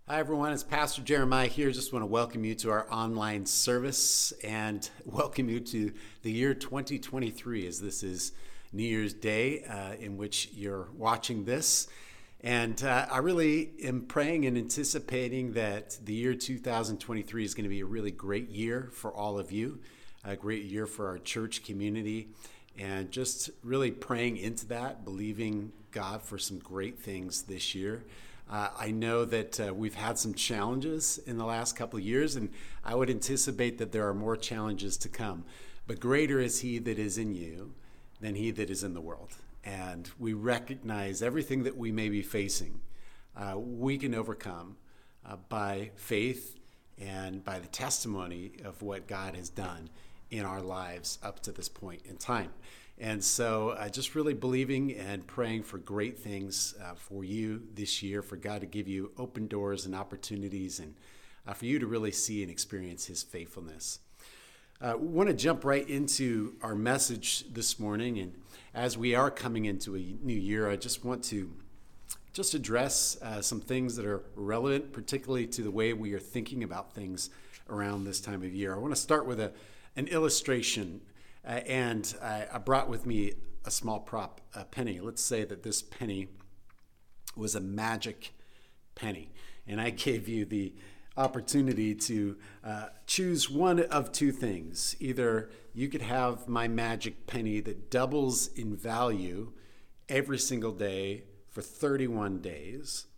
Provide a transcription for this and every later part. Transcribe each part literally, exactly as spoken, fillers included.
Hi, everyone. It's Pastor Jeremiah here. Just want to welcome you to our online service and welcome you to the year twenty twenty-three, as this is New Year's Day uh, in which you're watching this. And uh, I really am praying and anticipating that the year two thousand twenty-three is going to be a really great year for all of you, a great year for our church community, and just really praying into that, believing God for some great things this year. Uh, I know that uh, we've had some challenges in the last couple of years, and I would anticipate that there are more challenges to come. But greater is he that is in you than he that is in the world. And we recognize everything that we may be facing, uh, we can overcome uh, by faith and by the testimony of what God has done in our lives up to this point in time. And so uh, just really believing and praying for great things uh, for you this year, for God to give you open doors and opportunities, and uh, for you to really see and experience his faithfulness. I uh, want to jump right into our message this morning. And as we are coming into a new year, I just want to just address uh, some things that are relevant, particularly to the way we are thinking about things around this time of year. I want to start with a, an illustration. Uh, and I, I brought with me a small prop, a penny. Let's say that this penny was a magic penny. And I gave you the opportunity to uh, choose one of two things. Either you could have my magic penny that doubles in value every single day for thirty-one days,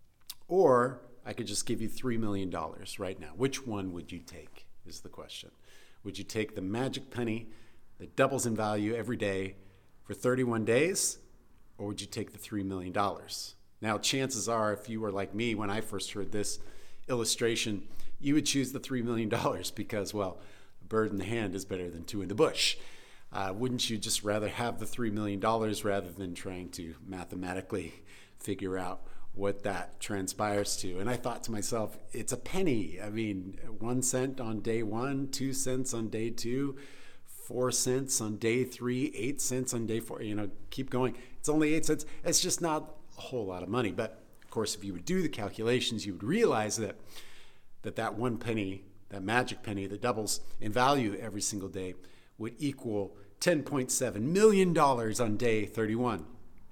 or I could just give you three million dollars right now. Which one would you take is the question. Would you take the magic penny that doubles in value every day for thirty-one days, or would you take the three million dollars? Now, chances are, if you were like me when I first heard this illustration, you would choose the three million dollars because, well, a bird in the hand is better than two in the bush. Uh, wouldn't you just rather have the three million dollars rather than trying to mathematically figure out what that transpires to? And I thought to myself, it's a penny. I mean, one cent on day one, two cents on day two, four cents on day three, eight cents on day four, you know, keep going. It's only eight cents. It's just not a whole lot of money. But of course, if you would do the calculations, you would realize that that, that one penny, that magic penny that doubles in value every single day would equal ten point seven million dollars on day thirty-one.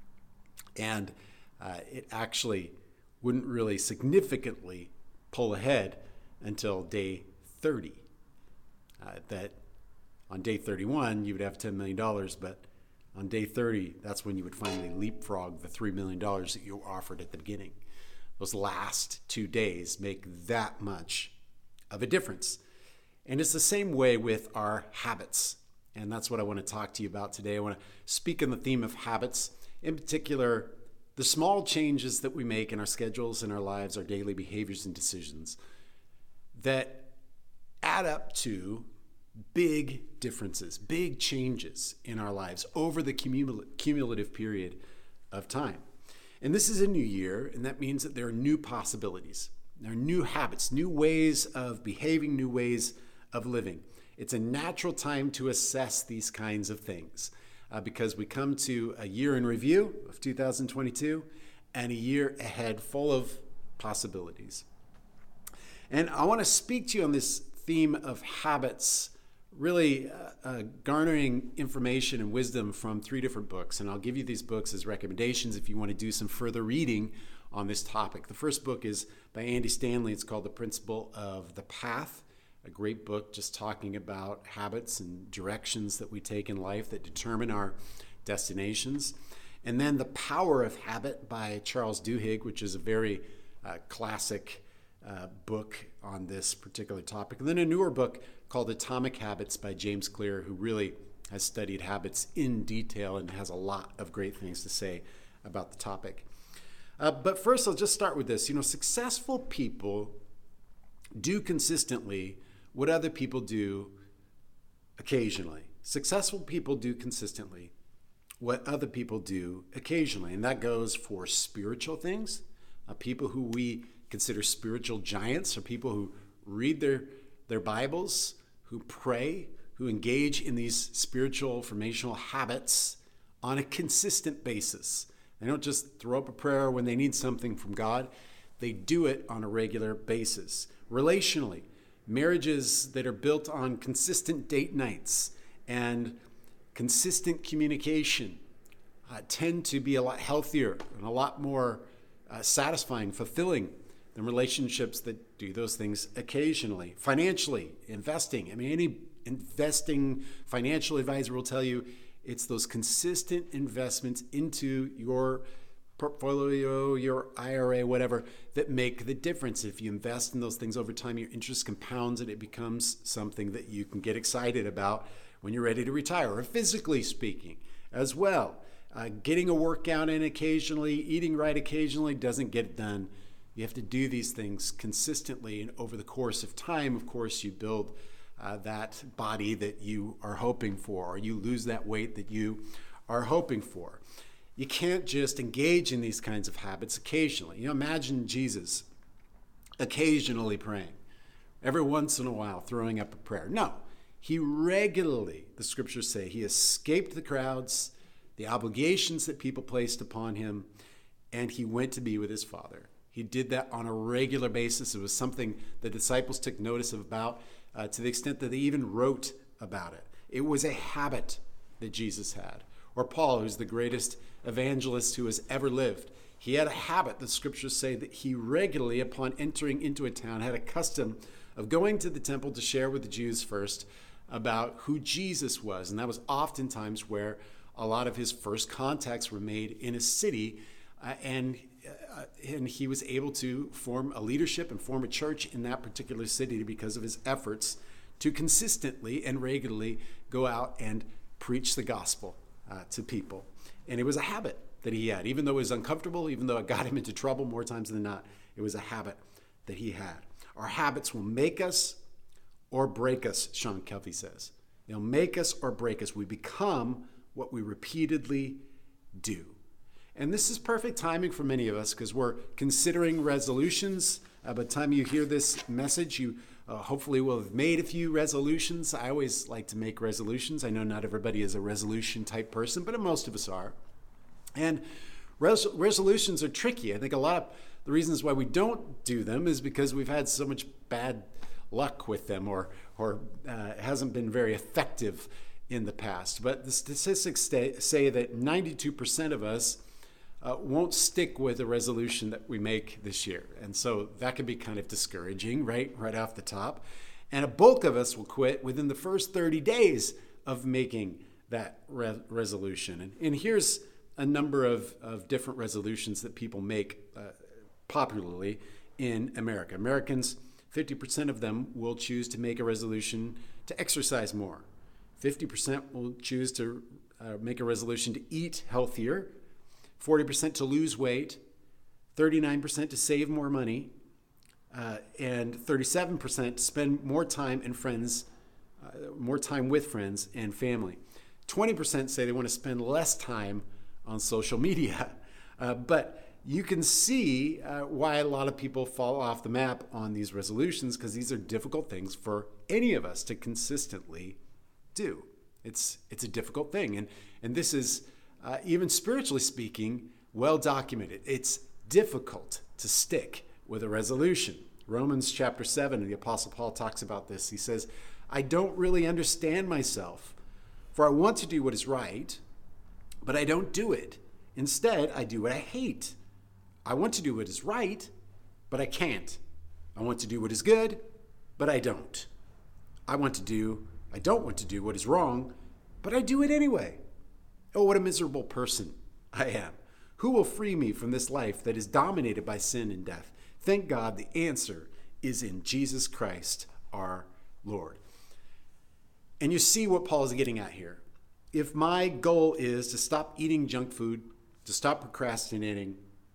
And uh, it actually wouldn't really significantly pull ahead until day thirty. Uh, that On day thirty-one, you would have ten million dollars, but on day thirty, that's when you would finally leapfrog the three million dollars that you offered at the beginning. Those last two days make that much of a difference. And it's the same way with our habits. And that's what I want to talk to you about today. I want to speak on the theme of habits, in particular, the small changes that we make in our schedules, in our lives, our daily behaviors and decisions that add up to big differences, big changes in our lives over the cumul- cumulative period of time. And this is a new year, and that means that there are new possibilities. There are new habits, new ways of behaving, new ways of living. It's a natural time to assess these kinds of things uh, because we come to a year in review of two thousand twenty-two and a year ahead full of possibilities. And I want to speak to you on this theme of habits, really uh, uh, garnering information and wisdom from three different books. And I'll give you these books as recommendations if you want to do some further reading on this topic. The first book is by Andy Stanley. It's called The Principle of the Path, a great book just talking about habits and directions that we take in life that determine our destinations. And then The Power of Habit by Charles Duhigg, which is a very uh, classic uh, book on this particular topic. And then a newer book called Atomic Habits by James Clear, who really has studied habits in detail and has a lot of great things to say about the topic. Uh, but first, I'll just start with this. You know, successful people do consistently what other people do occasionally. Successful people do consistently what other people do occasionally. And that goes for spiritual things. Uh, people who we consider spiritual giants are people who read their, their Bibles, who pray, who engage in these spiritual formational habits on a consistent basis. They don't just throw up a prayer when they need something from God. they do it on a regular basis. Relationally, marriages that are built on consistent date nights and consistent communication uh, tend to be a lot healthier and a lot more uh, satisfying, fulfilling than relationships that do those things occasionally. Financially, investing. I mean, any investing financial advisor will tell you it's those consistent investments into your portfolio, your I R A, whatever, that make the difference. If you invest in those things over time, your interest compounds and it becomes something that you can get excited about when you're ready to retire, or physically speaking as well. Uh, getting a workout in occasionally, eating right occasionally doesn't get it done. You have to do these things consistently, and over the course of time, of course, you build uh, that body that you are hoping for, or you lose that weight that you are hoping for. You can't just engage in these kinds of habits occasionally. You know, imagine Jesus occasionally praying, every once in a while throwing up a prayer. No, he regularly, the scriptures say, he escaped the crowds, the obligations that people placed upon him, and he went to be with his Father. He did that on a regular basis. It was something the disciples took notice of about uh, to the extent that they even wrote about it. It was a habit that Jesus had. Or Paul, who's the greatest evangelist who has ever lived. He had a habit, the scriptures say, that he regularly, upon entering into a town, had a custom of going to the temple to share with the Jews first about who Jesus was. And that was oftentimes where a lot of his first contacts were made in a city. Uh, and, uh, and he was able to form a leadership and form a church in that particular city because of his efforts to consistently and regularly go out and preach the gospel Uh, to people. And it was a habit that he had. Even though it was uncomfortable, even though it got him into trouble more times than not, it was a habit that he had. Our habits will make us or break us, Sean Kelty says. They'll make us or break us. We become what we repeatedly do. And this is perfect timing for many of us because we're considering resolutions. Uh, by the time you hear this message, you Uh, hopefully we'll have made a few resolutions. I always like to make resolutions. I know not everybody is a resolution type person, but most of us are. And res- resolutions are tricky. I think a lot of the reasons why we don't do them is because we've had so much bad luck with them, or, or uh, it hasn't been very effective in the past. But the statistics stay, say that ninety-two percent of us Uh, won't stick with a resolution that we make this year. And so that can be kind of discouraging, right? Right off the top. And a bulk of us will quit within the first thirty days of making that re- resolution. And, and here's a number of, of different resolutions that people make uh, popularly in America. Americans, fifty percent of them will choose to make a resolution to exercise more. fifty percent will choose to uh, make a resolution to eat healthier. forty percent to lose weight, thirty-nine percent to save more money, uh, and thirty-seven percent to spend more time and friends, uh, more time with friends and family. twenty percent say they want to spend less time on social media. Uh, but you can see uh, why a lot of people fall off the map on these resolutions, because these are difficult things for any of us to consistently do. It's it's a difficult thing. And, and this is, Uh, even spiritually speaking, well documented. It's difficult to stick with a resolution. Romans chapter seven, the Apostle Paul talks about this. He says, I don't really understand myself, for I want to do what is right, but I don't do it. Instead, I do what I hate. I want to do what is right, but I can't. I want to do what is good, but I don't. I want to do, I don't want to do what is wrong, but I do it anyway. Oh, what a miserable person I am. Who will free me from this life that is dominated by sin and death? Thank God the answer is in Jesus Christ, our Lord. And you see what Paul is getting at here. If my goal is to stop eating junk food, to stop procrastinating,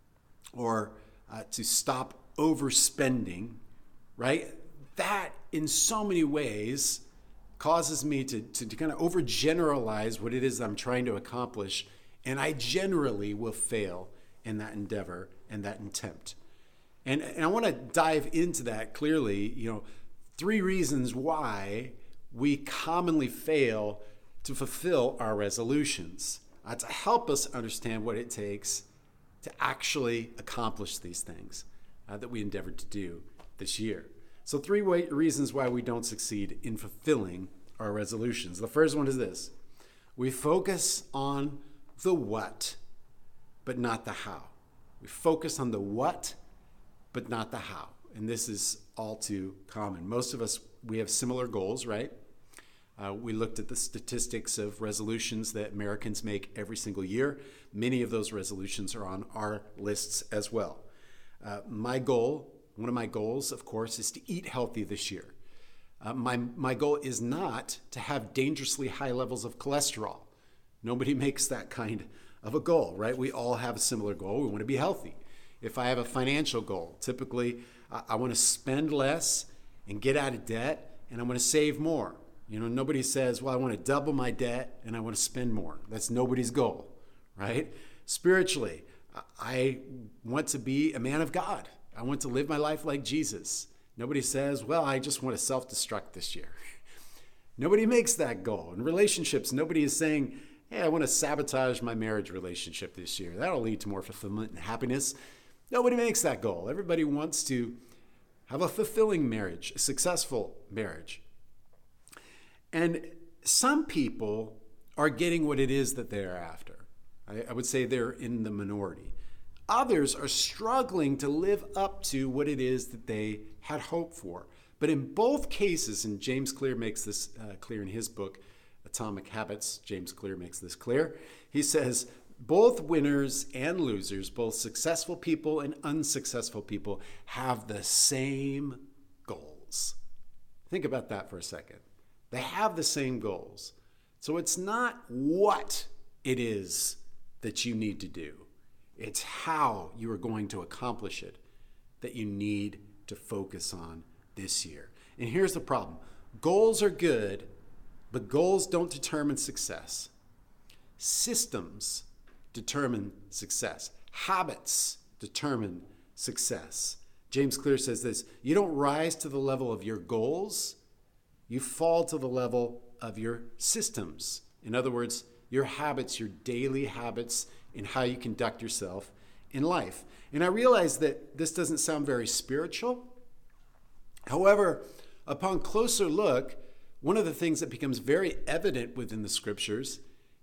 or uh, to stop overspending, right? That in so many ways causes me to, to, to kind of overgeneralize what it is I'm trying to accomplish, and I generally will fail in that endeavor and that attempt. And, and I want to dive into that clearly, you know, three reasons why we commonly fail to fulfill our resolutions, uh, to help us understand what it takes to actually accomplish these things. uh, that we endeavored to do this year. So three way- reasons why we don't succeed in fulfilling our resolutions. The first one is this: we focus on the what, but not the how. We focus on the what, but not the how. And this is all too common. Most of us, we have similar goals, right? Uh, we looked at the statistics of resolutions that Americans make every single year. Many of those resolutions are on our lists as well. Uh, my goal, one of my goals, of course, is to eat healthy this year. Uh, my, my goal is not to have dangerously high levels of cholesterol. Nobody makes that kind of a goal, right? We all have a similar goal. We want to be healthy. If I have a financial goal, typically I, I want to spend less and get out of debt, and I want to save more. You know, nobody says, well, I want to double my debt and I want to spend more. That's nobody's goal, right? Spiritually, I want to be a man of God. I want to live my life like Jesus. Nobody says, well, I just want to self-destruct this year. Nobody makes that goal. In relationships, nobody is saying, hey, I want to sabotage my marriage relationship this year. That'll lead to more fulfillment and happiness. Nobody makes that goal. Everybody wants to have a fulfilling marriage, a successful marriage. And some people are getting what it is that they are after. I, I would say they're in the minority. Others are struggling to live up to what it is that they had hoped for. But in both cases, and James Clear makes this uh, clear in his book, Atomic Habits, James Clear makes this clear. He says, both winners and losers, both successful people and unsuccessful people, have the same goals. Think about that for a second. They have the same goals. So it's not what it is that you need to do. It's how you are going to accomplish it that you need to focus on this year. And here's the problem. Goals are good, but goals don't determine success. Systems determine success. Habits determine success. James Clear says this: you don't rise to the level of your goals, you fall to the level of your systems. In other words, your habits, your daily habits in how you conduct yourself in life. And I realize that this doesn't sound very spiritual. However, upon closer look, one of the things that becomes very evident within the scriptures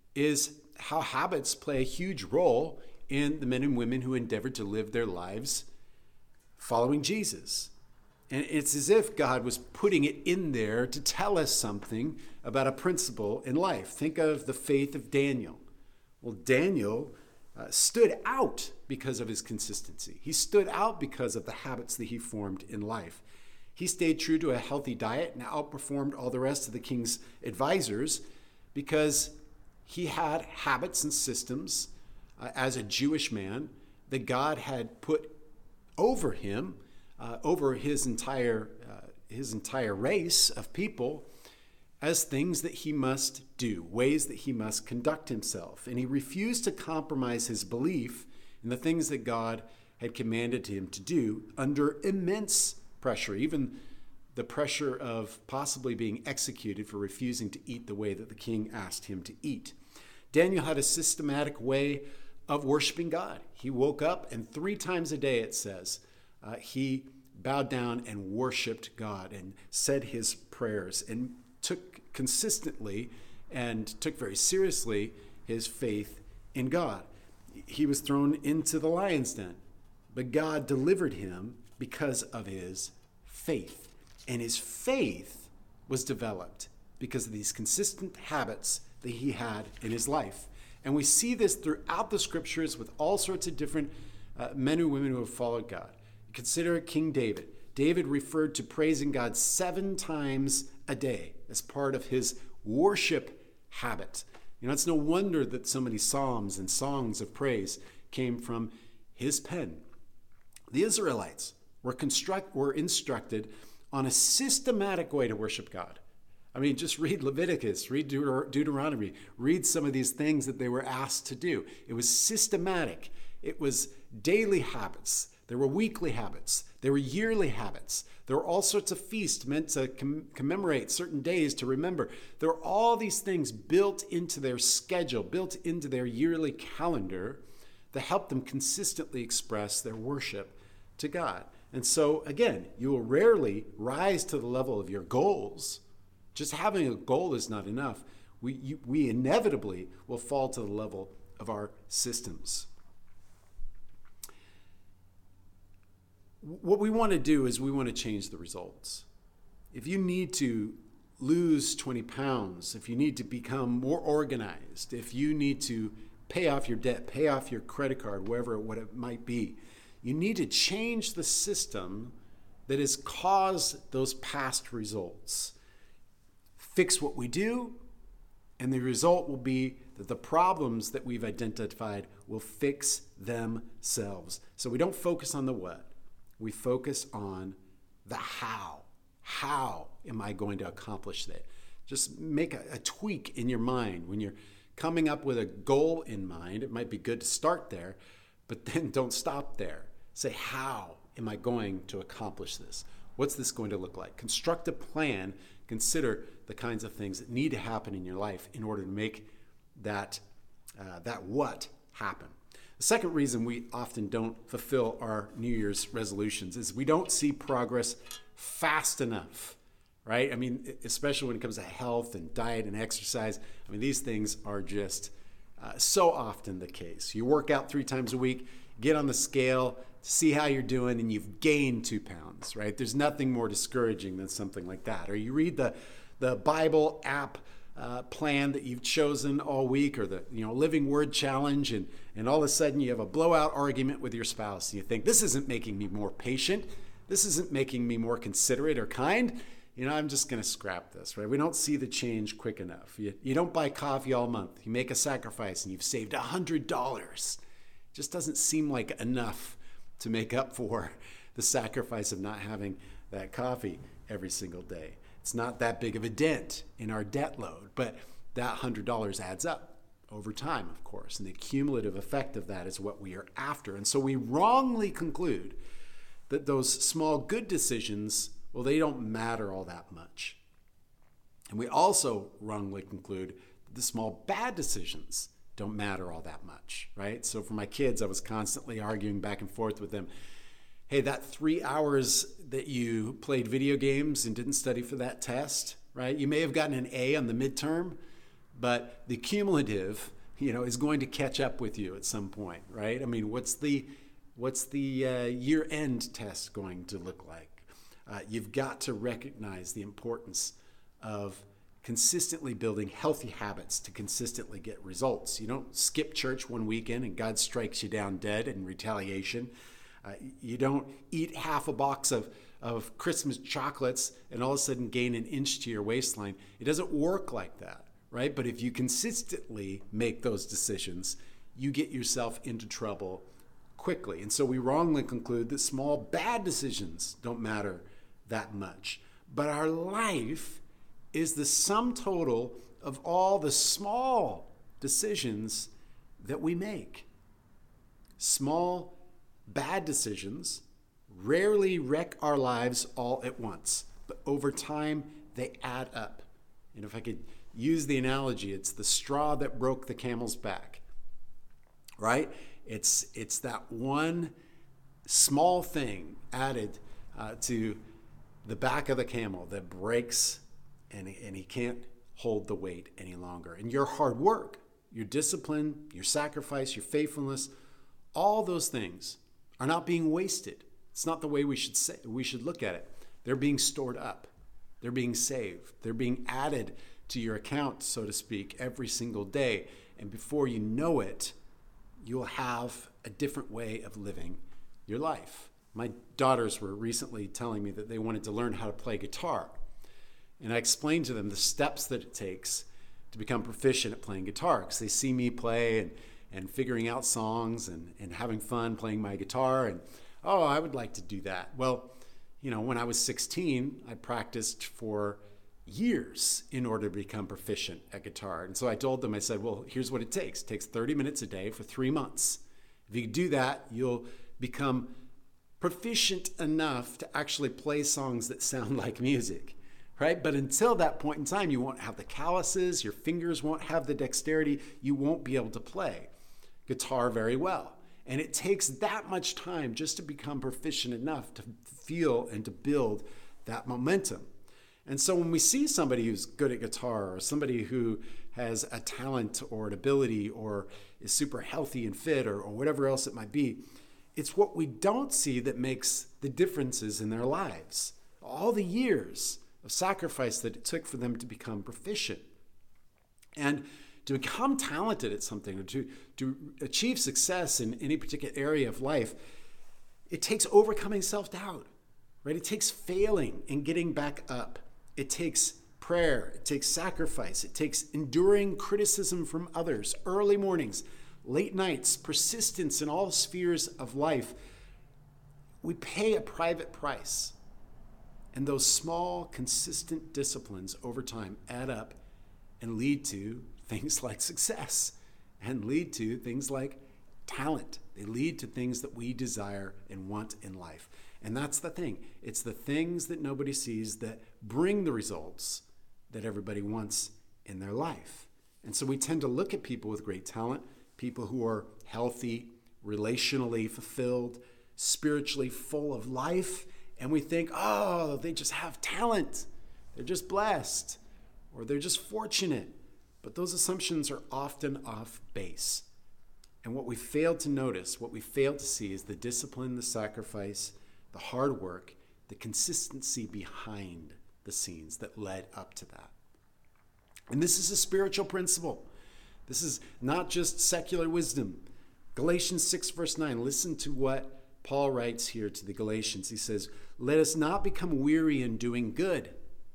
is how habits play a huge role in the men and women who endeavored to live their lives following Jesus. And it's as if God was putting it in there to tell us something about a principle in life. Think of the faith of Daniel. Well, Daniel uh, stood out because of his consistency. He stood out because of the habits that he formed in life. He stayed true to a healthy diet and outperformed all the rest of the king's advisors because he had habits and systems uh, as a Jewish man that God had put over him, uh, over his entire uh, his entire race of people, as things that he must do, ways that he must conduct himself. And he refused to compromise his belief in the things that God had commanded him to do under immense pressure, even the pressure of possibly being executed for refusing to eat the way that the king asked him to eat. Daniel had a systematic way of worshiping God. He woke up and three times a day, it says, uh, he bowed down and worshiped God and said his prayers and took consistently and took very seriously his faith in God. He was thrown into the lion's den, but God delivered him because of his faith. And his faith was developed because of these consistent habits that he had in his life. And we see this throughout the scriptures with all sorts of different uh, men and women who have followed God. Consider King David. David referred to praising God seven times a day as part of his worship habit. You know, it's no wonder that so many psalms and songs of praise came from his pen. The Israelites were construct were instructed on a systematic way to worship God. I mean, just read Leviticus, read Deut- Deuteronomy, read some of these things that they were asked to do. It was systematic. It was daily habits. There were weekly habits. There were yearly habits. There were all sorts of feasts meant to com- commemorate certain days to remember. There were all these things built into their schedule, built into their yearly calendar that helped them consistently express their worship to God. And so, again, you will rarely rise to the level of your goals. Just having a goal is not enough. We, you, we inevitably will fall to the level of our systems. What we want to do is we want to change the results. If you need to lose twenty pounds, if you need to become more organized, if you need to pay off your debt, pay off your credit card, wherever what it might be, you need to change the system that has caused those past results. Fix what we do, and the result will be that the problems that we've identified will fix themselves. So we don't focus on the what, we focus on the how. How am I going to accomplish that? Just make a, a tweak in your mind. When you're coming up with a goal in mind, it might be good to start there, but then don't stop there. Say, how am I going to accomplish this? What's this going to look like? Construct a plan. Consider the kinds of things that need to happen in your life in order to make that, uh, that what happen. The second reason we often don't fulfill our New Year's resolutions is we don't see progress fast enough, right? I mean, especially when it comes to health and diet and exercise. I mean, these things are just uh, so often the case. You work out three times a week, get on the scale, see how you're doing, and you've gained two pounds, right? There's nothing more discouraging than something like that. Or you read the, the Bible app uh, plan that you've chosen all week, or the you know Living Word Challenge, and, and all of a sudden you have a blowout argument with your spouse. And you think, this isn't making me more patient. This isn't making me more considerate or kind. You know, I'm just going to scrap this, right? We don't see the change quick enough. You, you don't buy coffee all month. You make a sacrifice and you've saved one hundred dollars. It just doesn't seem like enough to make up for the sacrifice of not having that coffee every single day. It's not that big of a dent in our debt load, but that one hundred dollars adds up over time, of course. And the cumulative effect of that is what we are after. And so we wrongly conclude that those small good decisions, well, they don't matter all that much. And we also wrongly conclude that the small bad decisions don't matter all that much, right? So for my kids, I was constantly arguing back and forth with them. Hey, that three hours that you played video games and didn't study for that test, right? You may have gotten an A on the midterm, but the cumulative, you know, is going to catch up with you at some point, right? I mean, what's the What's the uh, year-end test going to look like? Uh, you've got to recognize the importance of consistently building healthy habits to consistently get results. You don't skip church one weekend and God strikes you down dead in retaliation. Uh, you don't eat half a box of, of Christmas chocolates and all of a sudden gain an inch to your waistline. It doesn't work like that, right? But if you consistently make those decisions, you get yourself into trouble quickly. And so we wrongly conclude that small bad decisions don't matter that much. But our life is the sum total of all the small decisions that we make. Small bad decisions rarely wreck our lives all at once, but over time they add up. And if I could use the analogy, it's the straw that broke the camel's back, right? It's it's that one small thing added uh, to the back of the camel that breaks, and, and he can't hold the weight any longer. And your hard work, your discipline, your sacrifice, your faithfulness, all those things are not being wasted. It's not the way we should say we should look at it. They're being stored up. They're being saved. They're being added to your account, so to speak, every single day. And before you know it, you'll have a different way of living your life. My daughters were recently telling me that they wanted to learn how to play guitar. And I explained to them the steps that it takes to become proficient at playing guitar, because they see me play and, and figuring out songs and, and having fun playing my guitar. And, oh, I would like to do that. Well, you know, when I was sixteen, I practiced for years in order to become proficient at guitar. And so I told them, I said, well, here's what it takes. It takes thirty minutes a day for three months. If you do that, you'll become proficient enough to actually play songs that sound like music, right? But until that point in time, you won't have the calluses, your fingers won't have the dexterity, you won't be able to play guitar very well. And it takes that much time just to become proficient enough to feel and to build that momentum. And so when we see somebody who's good at guitar, or somebody who has a talent or an ability or is super healthy and fit, or, or whatever else it might be, it's what we don't see that makes the differences in their lives. All the years of sacrifice that it took for them to become proficient. And to become talented at something, or to, to achieve success in any particular area of life, it takes overcoming self-doubt, right? It takes failing and getting back up. It takes prayer. It takes sacrifice. It takes enduring criticism from others, early mornings, late nights, persistence in all spheres of life. We pay a private price. And those small, consistent disciplines over time add up and lead to things like success, and lead to things like talent. They lead to things that we desire and want in life. And that's the thing. It's the things that nobody sees that bring the results that everybody wants in their life. And so we tend to look at people with great talent, people who are healthy, relationally fulfilled, spiritually full of life, and we think, oh, they just have talent. They're just blessed, or they're just fortunate. But those assumptions are often off base. And what we fail to notice, what we fail to see, is the discipline, the sacrifice, the hard work, the consistency behind the scenes that led up to that. And this is a spiritual principle. This is not just secular wisdom. Galatians six, verse nine, listen to what Paul writes here to the Galatians. He says, let us not become weary in doing good.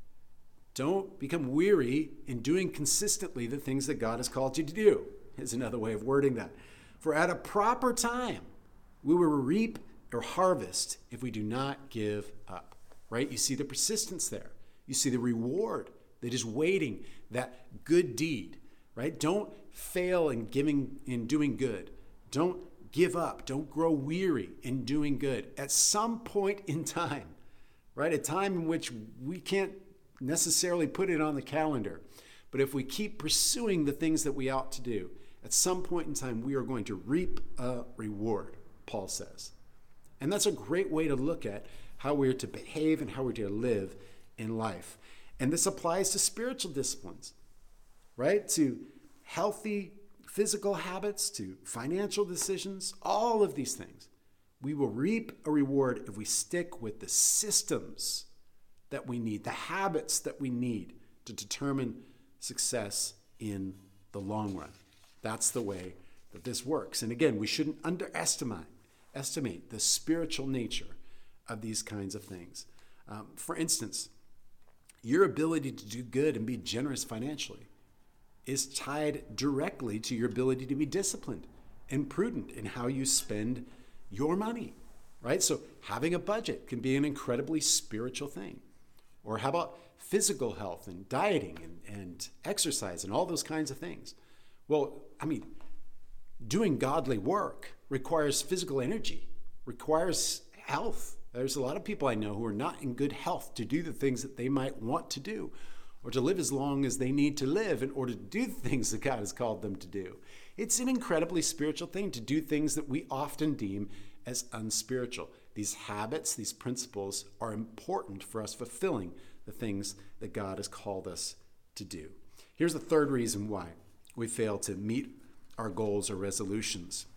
Don't become weary in doing consistently the things that God has called you to do, is another way of wording that. For at a proper time, we will reap or harvest if we do not give up, right? You see the persistence there. You see the reward that is waiting, that good deed, right? Don't fail in giving, in doing good. Don't give up. Don't grow weary in doing good. At some point in time, right? A time in which we can't necessarily put it on the calendar. But if we keep pursuing the things that we ought to do, at some point in time, we are going to reap a reward, Paul says. And that's a great way to look at how we're to behave and how we're to live in life. And this applies to spiritual disciplines, right? To healthy physical habits, to financial decisions, all of these things. We will reap a reward if we stick with the systems that we need, the habits that we need to determine success in the long run. That's the way that this works. And again, we shouldn't underestimate estimate the spiritual nature of these kinds of things. Um, for instance, your ability to do good and be generous financially is tied directly to your ability to be disciplined and prudent in how you spend your money, right? So having a budget can be an incredibly spiritual thing. Or how about physical health and dieting and, and exercise and all those kinds of things? Well, I mean, doing godly work requires physical energy, requires health. There's a lot of people I know who are not in good health to do the things that they might want to do, or to live as long as they need to live in order to do the things that God has called them to do. It's an incredibly spiritual thing to do things that we often deem as unspiritual. These habits, these principles are important for us fulfilling the things that God has called us to do. Here's the third reason why we fail to meet our goals or resolutions.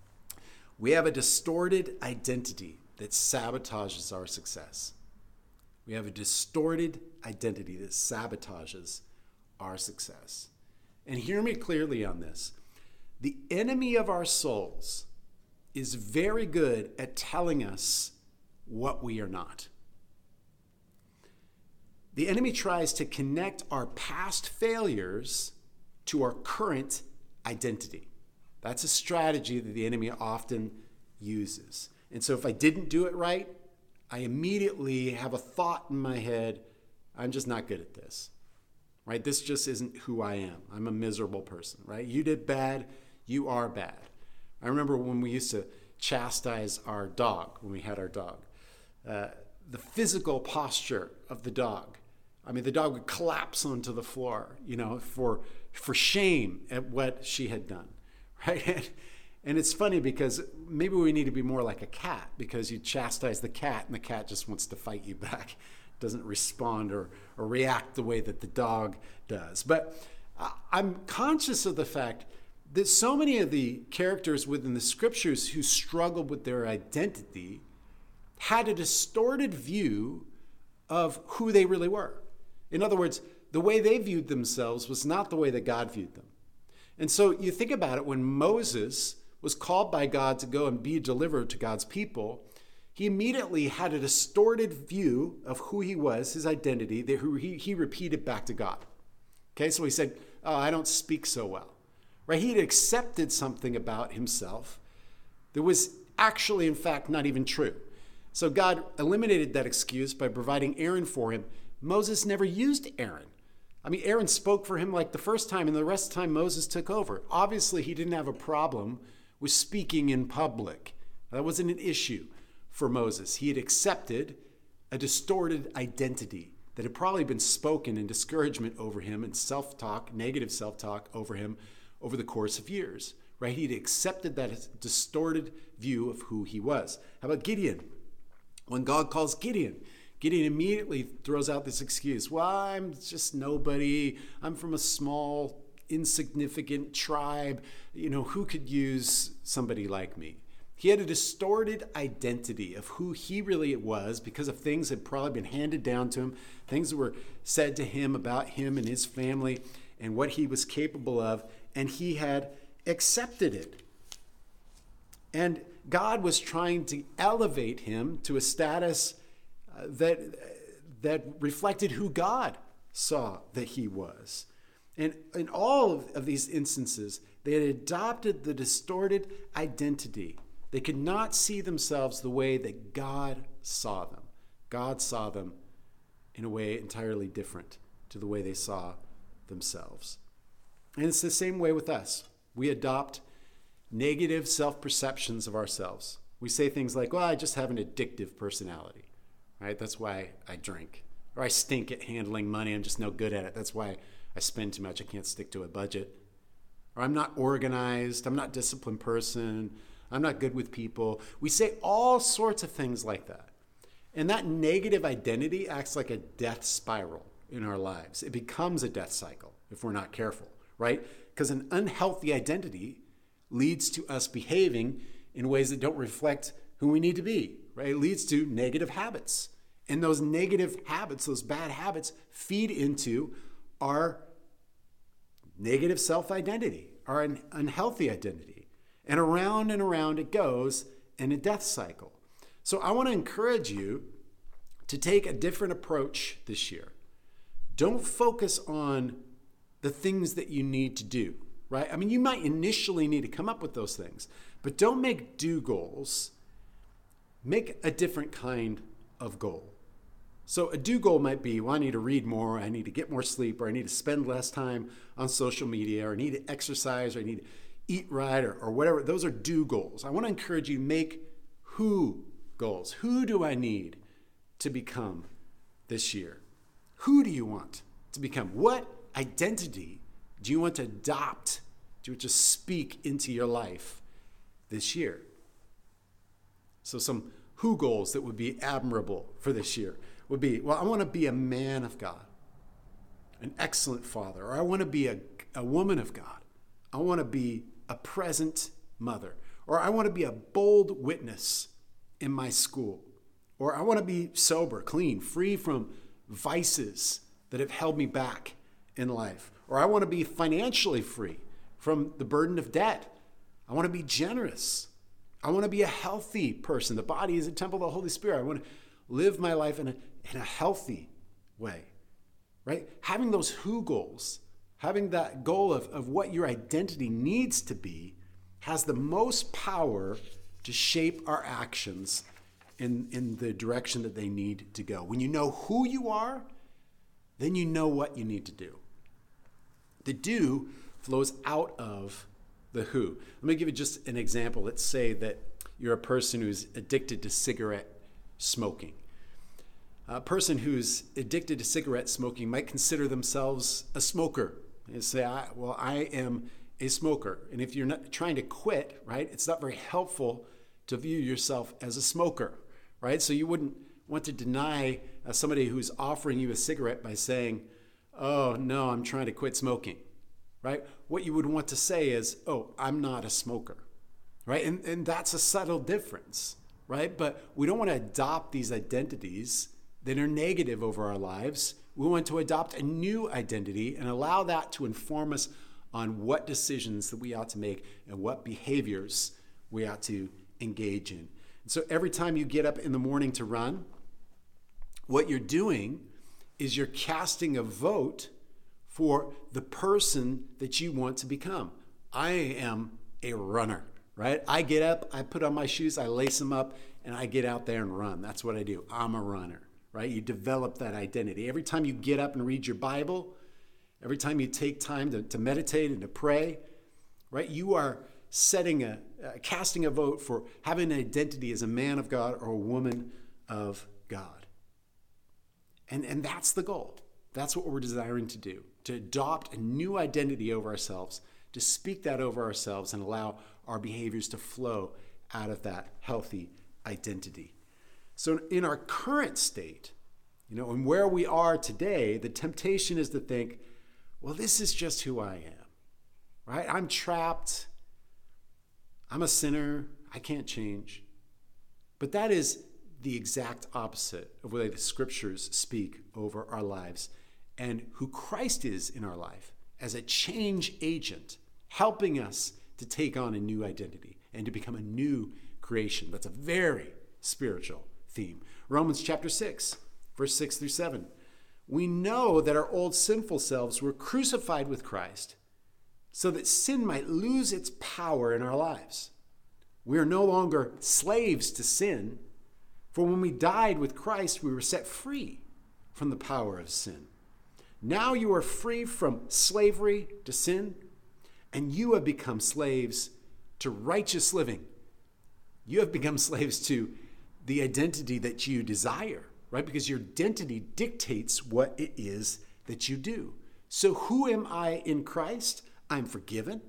We have a distorted identity that sabotages our success. We have a distorted identity that sabotages our success. And hear me clearly on this. The enemy of our souls is very good at telling us what we are not. The enemy tries to connect our past failures to our current identity. That's a strategy that the enemy often uses. And so if I didn't do it right, I immediately have a thought in my head, I'm just not good at this, right? This just isn't who I am. I'm a miserable person, right? You did bad, you are bad. I remember when we used to chastise our dog, when we had our dog, uh, the physical posture of the dog. I mean, the dog would collapse onto the floor, you know, for for shame at what she had done, right? And, And it's funny because maybe we need to be more like a cat, because you chastise the cat and the cat just wants to fight you back, doesn't respond or, or react the way that the dog does. But I'm conscious of the fact that so many of the characters within the scriptures who struggled with their identity had a distorted view of who they really were. In other words, the way they viewed themselves was not the way that God viewed them. And so you think about it, when Moses was called by God to go and be a deliverer to God's people, he immediately had a distorted view of who he was, his identity, that he, he repeated back to God. Okay, so he said, oh, I don't speak so well. Right? He had accepted something about himself that was actually, in fact, not even true. So God eliminated that excuse by providing Aaron for him. Moses never used Aaron. I mean, Aaron spoke for him like the first time, and the rest of the time Moses took over. Obviously, he didn't have a problem with speaking in public. That wasn't an issue for Moses. He had accepted a distorted identity that had probably been spoken in discouragement over him and self-talk, negative self-talk over him over the course of years, right? He'd accepted that distorted view of who he was. How about Gideon? When God calls Gideon, Gideon immediately throws out this excuse. Well, I'm just nobody. I'm from a small, insignificant tribe. You know, who could use somebody like me? He had a distorted identity of who he really was because of things that had probably been handed down to him, things that were said to him about him and his family and what he was capable of, and he had accepted it. And God was trying to elevate him to a status uh, that, that reflected who God saw that he was. And in all of, of these instances, they had adopted the distorted identity. They could not see themselves the way that God saw them. God saw them in a way entirely different to the way they saw themselves. And it's the same way with us. We adopt negative self-perceptions of ourselves. We say things like, well, I just have an addictive personality, right? That's why I drink. Or I stink at handling money. I'm just no good at it. That's why I spend too much. I can't stick to a budget. Or I'm not organized. I'm not a disciplined person. I'm not good with people. We say all sorts of things like that. And that negative identity acts like a death spiral in our lives. It becomes a death cycle if we're not careful, right? Because an unhealthy identity leads to us behaving in ways that don't reflect who we need to be, right? It leads to negative habits. And those negative habits, those bad habits, feed into our negative self-identity, our un- unhealthy identity. And around and around it goes in a death cycle. So I want to encourage you to take a different approach this year. Don't focus on the things that you need to do, right? I mean, you might initially need to come up with those things, but don't make do goals. Make a different kind of goal. So a do goal might be, well, I need to read more, I need to get more sleep, or I need to spend less time on social media, or I need to exercise, or I need to eat right, or, or whatever. Those are do goals. I want to encourage you to make who goals. Who do I need to become this year? Who do you want to become? What identity do you want to adopt? Do you want to speak into your life this year? So some who goals that would be admirable for this year would be, well, I want to be a man of God, an excellent father, or I want to be a, a woman of God. I want to be a present mother, or I want to be a bold witness in my school, or I want to be sober, clean, free from vices that have held me back in life, or I want to be financially free from the burden of debt. I want to be generous. I want to be a healthy person. The body is a temple of the Holy Spirit. I want to live my life in a, in a healthy way, right? Having those who goals, having that goal of, of what your identity needs to be, has the most power to shape our actions in, in the direction that they need to go. When you know who you are, then you know what you need to do. The do flows out of the who. Let me give you just an example. Let's say that you're a person who's addicted to cigarette smoking. A person who's addicted to cigarette smoking might consider themselves a smoker. They say, I, well, I am a smoker. And if you're not trying to quit, right, it's not very helpful to view yourself as a smoker, right? So you wouldn't want to deny uh, somebody who's offering you a cigarette by saying, oh, no, I'm trying to quit smoking, right? What you would want to say is, oh, I'm not a smoker, right? And, and that's a subtle difference, right? But we don't want to adopt these identities that are negative over our lives. We want to adopt a new identity and allow that to inform us on what decisions that we ought to make and what behaviors we ought to engage in. And so every time you get up in the morning to run, what you're doing is you're casting a vote for the person that you want to become. I am a runner, right? I get up, I put on my shoes, I lace them up, and I get out there and run. That's what I do. I'm a runner, right? You develop that identity. Every time you get up and read your Bible, every time you take time to, to meditate and to pray, right? You are setting a, uh, casting a vote for having an identity as a man of God or a woman of God. And, and that's the goal. That's what we're desiring to do, to adopt a new identity over ourselves, to speak that over ourselves and allow our behaviors to flow out of that healthy identity. So in our current state, you know, and where we are today, the temptation is to think, well, this is just who I am, right? I'm trapped. I'm a sinner. I can't change. But that is the exact opposite of what the scriptures speak over our lives and who Christ is in our life as a change agent, helping us to take on a new identity and to become a new creation. That's a very spiritual theme. Romans chapter six, verse six through seven. We know that our old sinful selves were crucified with Christ so that sin might lose its power in our lives. We are no longer slaves to sin, for when we died with Christ, we were set free from the power of sin. Now you are free from slavery to sin, and you have become slaves to righteous living. You have become slaves to the identity that you desire, right? Because your identity dictates what it is that you do. So who am I in Christ? I'm forgiven.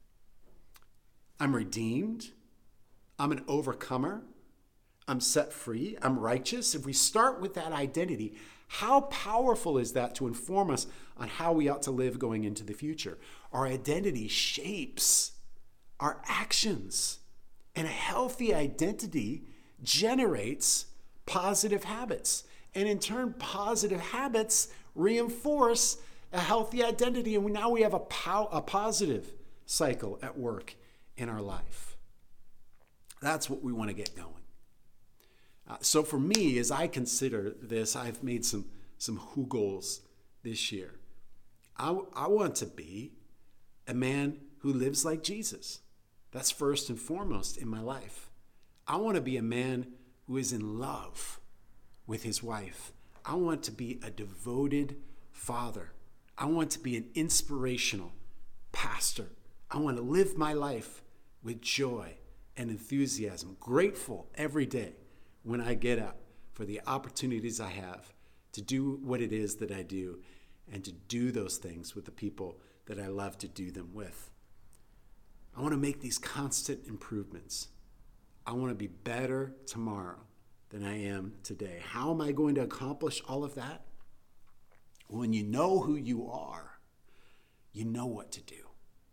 I'm redeemed. I'm an overcomer. I'm set free. I'm righteous. If we start with that identity, how powerful is that to inform us on how we ought to live going into the future? Our identity shapes our actions, and a healthy identity generates positive habits. And in turn, positive habits reinforce a healthy identity. And now we have a, po- a positive cycle at work in our life. That's what we want to get going. Uh, so for me, as I consider this, I've made some, some who goals this year. I, I want to be a man who lives like Jesus. That's first and foremost in my life. I want to be a man who is in love with his wife. I want to be a devoted father. I want to be an inspirational pastor. I want to live my life with joy and enthusiasm, grateful every day when I get up for the opportunities I have to do what it is that I do and to do those things with the people that I love to do them with. I want to make these constant improvements. I want to be better tomorrow than I am today. How am I going to accomplish all of that? When you know who you are, you know what to do.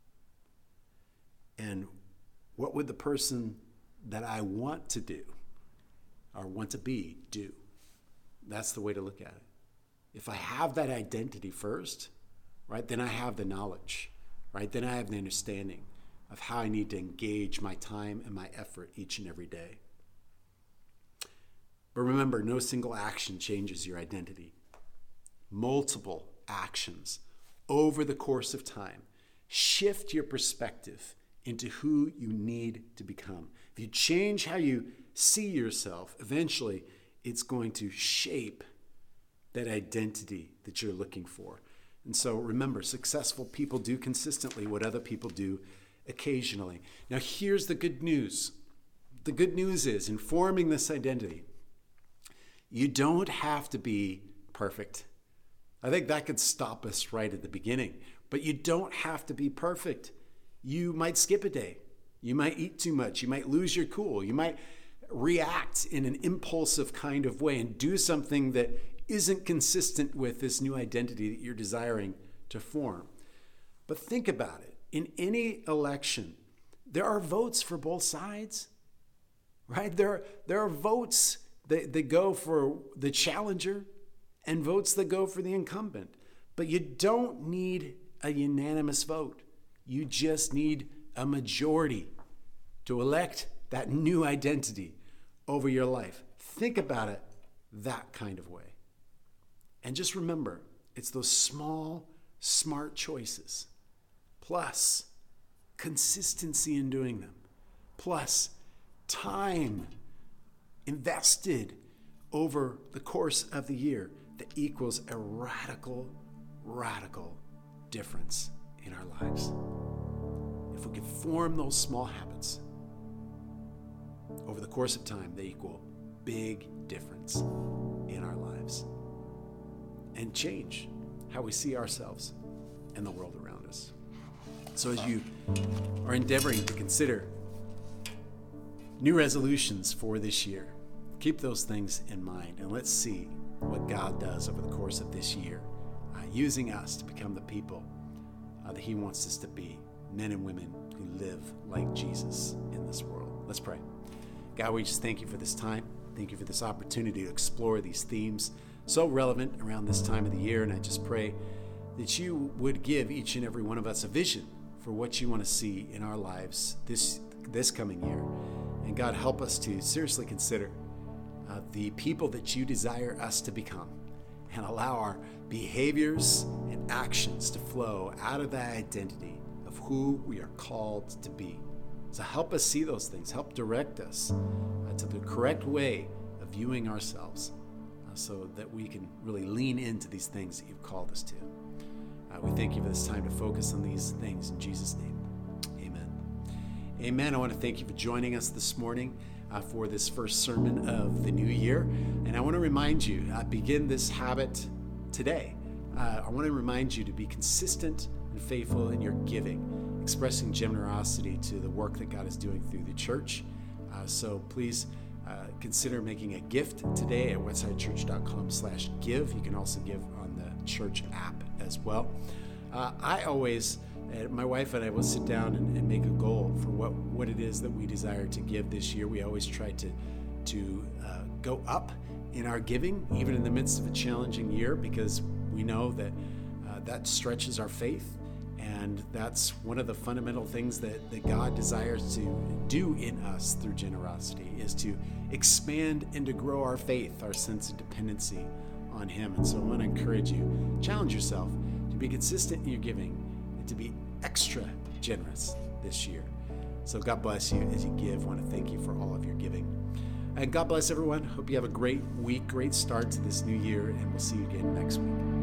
And what would the person that I want to do or want to be do? That's the way to look at it. If I have that identity first, right, then I have the knowledge, right? Then I have the understanding of how I need to engage my time and my effort each and every day. But remember, no single action changes your identity. Multiple actions over the course of time shift your perspective into who you need to become. If you change how you see yourself, eventually it's going to shape that identity that you're looking for. And so remember, successful people do consistently what other people do occasionally. Now here's the good news. The good news is, in forming this identity, you don't have to be perfect. I think that could stop us right at the beginning. But you don't have to be perfect. You might skip a day. You might eat too much. You might lose your cool. You might react in an impulsive kind of way and do something that isn't consistent with this new identity that you're desiring to form. But think about it. In any election, there are votes for both sides, right? There, there are votes that, that go for the challenger and votes that go for the incumbent. But you don't need a unanimous vote. You just need a majority to elect that new identity over your life. Think about it that kind of way. And just remember, it's those small, smart choices, plus consistency in doing them, plus time invested over the course of the year that equals a radical, radical difference in our lives. If we can form those small habits over the course of time, they equal big difference in our lives and change how we see ourselves and the world around us. So as you are endeavoring to consider new resolutions for this year, keep those things in mind, and let's see what God does over the course of this year, uh, using us to become the people uh, that he wants us to be, men and women who live like Jesus in this world. Let's pray. God, we just thank you for this time. Thank you for this opportunity to explore these themes so relevant around this time of the year. And I just pray that you would give each and every one of us a vision for what you want to see in our lives this, this coming year. And God, help us to seriously consider uh, the people that you desire us to become, and allow our behaviors and actions to flow out of that identity of who we are called to be. So help us see those things. Help direct us uh, to the correct way of viewing ourselves uh, so that we can really lean into these things that you've called us to. Uh, we thank you for this time to focus on these things in Jesus' name. Amen. Amen. I want to thank you for joining us this morning uh, for this first sermon of the new year. And I want to remind you, uh, begin this habit today. Uh, I want to remind you to be consistent and faithful in your giving, expressing generosity to the work that God is doing through the church. Uh, so please uh, consider making a gift today at westsidechurch.com slash give. You can also give on the church app as well. Uh, I always, uh, my wife and I will sit down and, and make a goal for what, what it is that we desire to give this year. We always try to, to uh, go up in our giving, even in the midst of a challenging year, because we know that uh, that stretches our faith. And that's one of the fundamental things that, that God desires to do in us through generosity, is to expand and to grow our faith, our sense of dependency on him. And so I want to encourage you, challenge yourself to be consistent in your giving and to be extra generous this year. So God bless you as you give. I want to thank you for all of your giving. And God bless everyone. Hope you have a great week, great start to this new year, and we'll see you again next week.